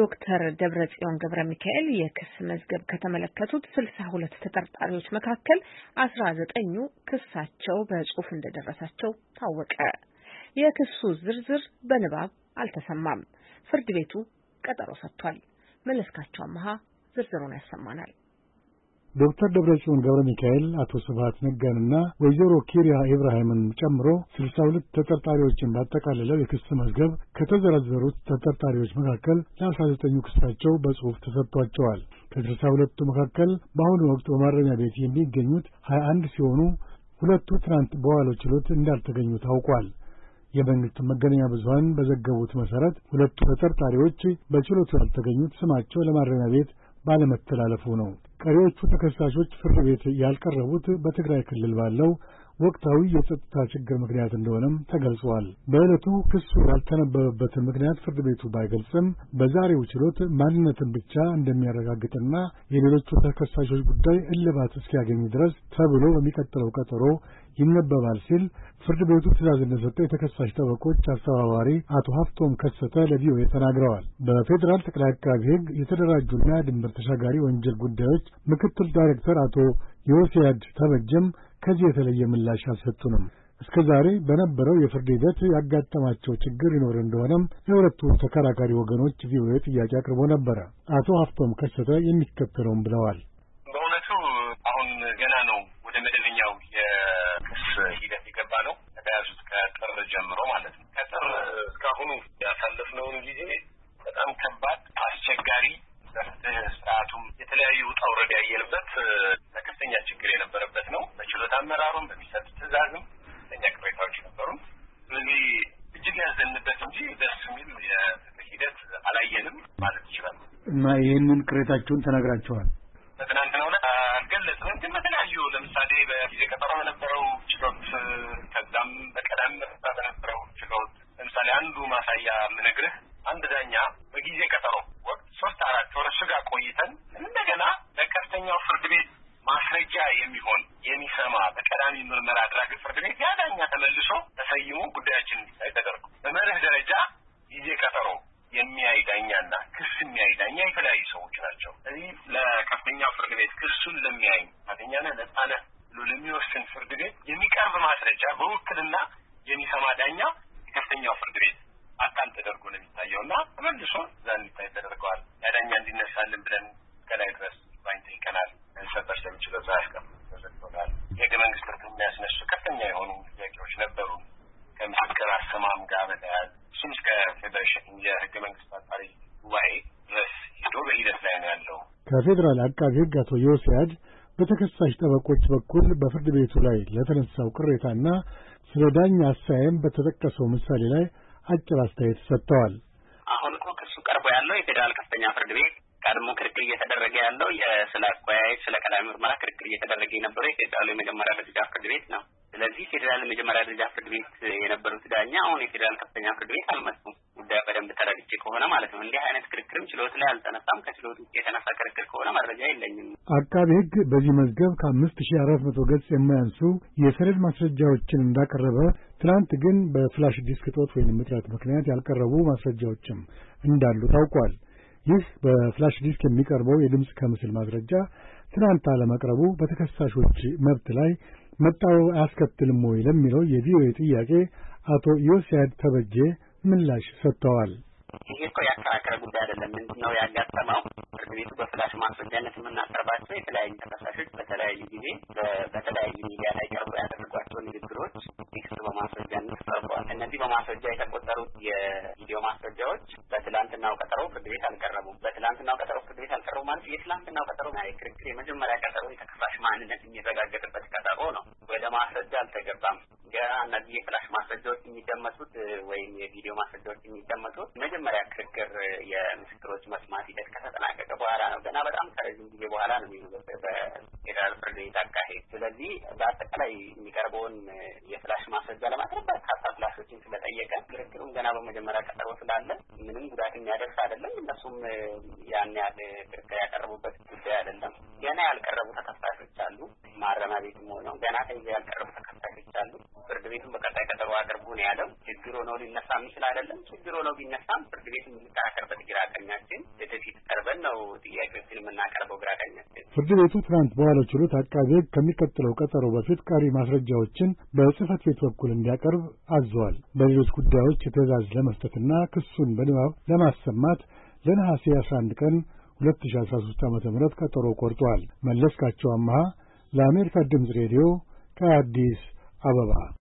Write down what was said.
የዶክተር ደብረጽዮን ገብረ ሚካኤል የክስ መዝገብ ከተመለከቱት 62 ተጠርጣሪዎች መካከል 19ኙ ክሳቸው በጽሁፍ እንደደረሳቸው ታወቀ። የክሱ ዝርዝር በንባብ አልተሰማም። ፍርድ ቤቱ ቀጠሮ ሰጥቷል። መለስካቸው አማሃ ዝርዝሩን ያሰማናል። ዶክተር ደብረጽዮን ገብረ ሚካኤል አቶ ስብሐት ነጋንና ወይዘሮ ኪሪያ ኢብራሂምን ጨምሮ 62 ተጠርጣሪዎችን ባጠቃለለው የክስ መዝገብ ከተዘረዘሩት ተጠርጣሪዎች መካከል ለ19ኙ ክሳቸው በጽሁፍ ተሰጥቷቸዋል። ከ62ቱ መካከል በአሁኑ ወቅት በማረሚያ ቤት የሚገኙት 21 ሲሆኑ ሁለቱ ትናንት በዋለው ችሎት እንዳልተገኙ ታውቋል። የመንግስት መገናኛ ብዙሃን በዘገቡት መሰረት ሁለቱ ተጠርጣሪዎች በችሎቱ ያልተገኙት ስማቸው ለማረሚያ ቤት ባለመተላለፉ ነው። ቀሪዎቹ ተከሳሾች ፍርድ ቤት ያልቀረቡት በትግራይ ክልል ባለው ወቅታዊ የጸጥታ ችግር ምክንያት እንደሆነም ተገልጿል። በዕለቱ ክሱ ያልተነበበበትን ምክንያት ፍርድ ቤቱ ባይገልጽም በዛሬው ችሎት ማንነትን ብቻ እንደሚያረጋግጥና የሌሎቹ ተከሳሾች ጉዳይ እልባት እስኪያገኝ ድረስ ተብሎ በሚቀጥለው ቀጠሮ ይነበባል ሲል ፍርድ ቤቱ ትዕዛዝ እንደሰጠ የተከሳሽ ጠበቆች አስተባባሪ አቶ ሀፍቶም ከሰተ ለቪኦኤ ተናግረዋል። በፌዴራል ጠቅላይ አቃቤ ሕግ የተደራጁና ድንበር ተሻጋሪ ወንጀል ጉዳዮች ምክትል ዳይሬክተር አቶ ዮሴያድ ተበጀም ከዚህ የተለየ ምላሽ አልሰጡንም። እስከዛሬ በነበረው የፍርድ ሂደት ያጋጠማቸው ችግር ይኖር እንደሆነም የሁለቱ ተከራካሪ ወገኖች ቪኦኤ ጥያቄ አቅርቦ ነበረ። አቶ ሀፍቶም ከሰተ የሚከተለውን ብለዋል። በእውነቱ አሁን ገና ነው ወደ መደበኛው የክስ ሂደት የገባ ነው። ከተያዙት ከጥር ጀምሮ ማለት ነው። ከጥር እስካሁኑ ያሳለፍነውን ጊዜ በጣም ከባድ አስቸጋሪ ስርዓቱም የተለያዩ ውጣ ውረድ ያየንበት ከፍተኛ ችግር የነበረበት ነው። በችሎት አመራሩም በሚሰጥ ትዕዛዝም ከፍተኛ ቅሬታዎች ነበሩ። ስለዚህ እጅግ ያዘንበት እንጂ ደስ የሚል የፍትህ ሂደት አላየንም ማለት ይችላል። እና ይህንን ቅሬታቸውን ተናግራቸዋል? በትናንትናው ዕለት አልገለጽንም፣ ግን በተለያዩ ለምሳሌ በጊዜ ቀጠሮ በነበረው ችሎት ከዛም በቀዳም በነበረው ችሎት ለምሳሌ አንዱ ማሳያ የምነግርህ አንድ ዳኛ በጊዜ ቀጠሮ ወቅት 3-4 ወር ስጋ ቆይተን እንደገና ለከፍተኛው ፍርድ ቤት ማስረጃ የሚሆን የሚሰማ በቀዳሚ ምርመራ አድራጊ ፍርድ ቤት ያ ዳኛ ተመልሶ ተሰይሞ ጉዳያችን እንዲታይ ተደርጎ በመርህ ደረጃ ጊዜ ቀጠሮ የሚያይ ዳኛና ክስ የሚያይ ዳኛ የተለያዩ ሰዎች ናቸው። ስለዚህ ለከፍተኛው ፍርድ ቤት ክሱን ለሚያይ አገኛና ነጻነ ለሚወስን ፍርድ ቤት የሚቀርብ ማስረጃ በውክልና የሚሰማ ዳኛ የከፍተኛው ፍርድ ቤት አካል ተደርጎ ነው የሚታየውና ተመልሶ እዛ እንዲታይ ተደርገዋል። ያዳኛ እንዲነሳልን ብለን ከላይ ድረስ ባይንተ ይቀናል እንሰበሽ ለሚችለው ዛያስቀም ተዘግቶናል። የህገ መንግስት የሚያስነሱ ከፍተኛ የሆኑ ጥያቄዎች ነበሩ ከምስክር አሰማም ጋር በተያያዘ እሱም እስከ ፌዴሬሽን የህገ መንግስት አጣሪ ጉባኤ ድረስ ሄዶ በሂደት ላይ ነው ያለው። ከፌዴራል አቃቤ ሕግ አቶ ዮሴያድ በተከሳሽ ጠበቆች በኩል በፍርድ ቤቱ ላይ ለተነሳው ቅሬታና ስለ ዳኛ አሳይም በተጠቀሰው ምሳሌ ላይ አጭር አስተያየት ሰጥተዋል። አሁን እኮ ክሱ ቀርቦ ያለው የፌዴራል ከፍተኛ ፍርድ ቤት ቀድሞ ክርክር እየተደረገ ያለው ስለ አቆያየት ስለ ቀዳሚ ምርመራ ክርክር እየተደረገ የነበረው የፌዴራል የመጀመሪያ ደረጃ ፍርድ ቤት ነው። ስለዚህ ፌዴራል የመጀመሪያ ደረጃ ፍርድ ቤት የነበሩት ዳኛ አሁን የፌዴራል ከፍተኛ ፍርድ ቤት አልመጡም። ጉዳዩ በደንብ ተረድቼ ከሆነ ማለት ነው። እንዲህ አይነት ክርክርም ችሎት ላይ አልተነሳም። ከችሎት ውጭ የተነሳ ክርክር ከሆነ መረጃ የለኝም። አቃቤ ሕግ በዚህ መዝገብ ከ5400 ገጽ የማያንሱ የሰነድ ማስረጃዎችን እንዳቀረበ፣ ትናንት ግን በፍላሽ ዲስክ እጦት ወይም እጥረት ምክንያት ያልቀረቡ ማስረጃዎችም እንዳሉ ታውቋል። ይህ በፍላሽ ዲስክ የሚቀርበው የድምጽ ከምስል ማስረጃ ትናንት አለመቅረቡ በተከሳሾች መብት ላይ መጣው አያስከትልም ወይ ለሚለው የቪኦኤ ጥያቄ አቶ ዮሴያድ ተበጀ ምላሽ ሰጥተዋል። ይሄ እኮ ያከራከረ ጉዳይ አይደለም። ምንድነው ያጋጠመው? ፍርድ ቤቱ በፍላሽ ማስረጃነት የምናቀርባቸው የተለያዩ ተከሳሾች በተለያዩ ጊዜ በተለያዩ ሚዲያ ላይ ቀርቦ ያደረጓቸው ንግግሮች ቴክስት በማስረጃነት ቀርበዋል። እነዚህ በማስረጃ የተቆጠሩት የቪዲዮ ማስረጃዎች በትላንትናው ቀጠሮ ፍርድ ቤት አልቀረቡም። በትላንትናው ቀጠሮ ፍርድ ቤት አልቀረቡም ማለት የትላንትናው ቀጠሮ ክርክር የመጀመሪያ ቀጠሮ የተከሳሽ ማንነት የሚረጋገጥበት ቀጠሮ ነው። ወደ ማስረጃ አልተገባም። ገና እነዚህ የፍላሽ ማስረጃዎች የሚደመጡት ወይም የቪዲዮ ማስረጃዎች የሚደመጡት መጀመሪያ ክርክር የምስክሮች መስማት ሂደት ከተጠናቀቀ በኋላ ነው። ገና በጣም ከረጅም ጊዜ በኋላ ነው የሚሆነው በፌዴራል ፍርድ ቤት አካሄድ። ስለዚህ በአጠቃላይ የሚቀርበውን የፍላሽ ማስረጃ ለማቅረብ በርካታ ፍላሾችን ስለጠየቀ ክርክሩም ገና በመጀመሪያ ቀጠሮ ስላለ ምንም ጉዳት የሚያደርስ አይደለም። እነሱም ያን ያህል ክርክር ያቀረቡበት ጉዳይ አይደለም። ገና ያልቀረቡ ተከሳሾች አሉ። ማረሚያ ቤትም ሆነው ገና ተይዘው ያልቀረቡ ተከሳሾች አሉ። ፍርድ ቤቱን በቀጣይ ቀጠሮ አቅርቡ ነው ያለው። ችግር ሆኖ ሊነሳ የሚችል አይደለም። ችግር ሆኖ ቢነሳም ፍርድ ቤቱን የምንከራከርበት ግራ ቀኛችን ወደፊት ቀርበን ነው ጥያቄዎችን የምናቀርበው ግራ ቀኛችን። ፍርድ ቤቱ ትናንት በዋለው ችሎት አቃቤ ሕግ ከሚቀጥለው ቀጠሮ በፊት ቀሪ ማስረጃዎችን በጽህፈት ቤት በኩል እንዲያቀርብ አዟል። በሌሎች ጉዳዮች ትዕዛዝ ለመስጠትና ክሱን በንባብ ለማሰማት ለነሐሴ 11 ቀን 2013 ዓ.ም ቀጠሮ ቆርጧል። መለስካቸው አማሃ ለአሜሪካ ድምፅ ሬዲዮ ከአዲስ አበባ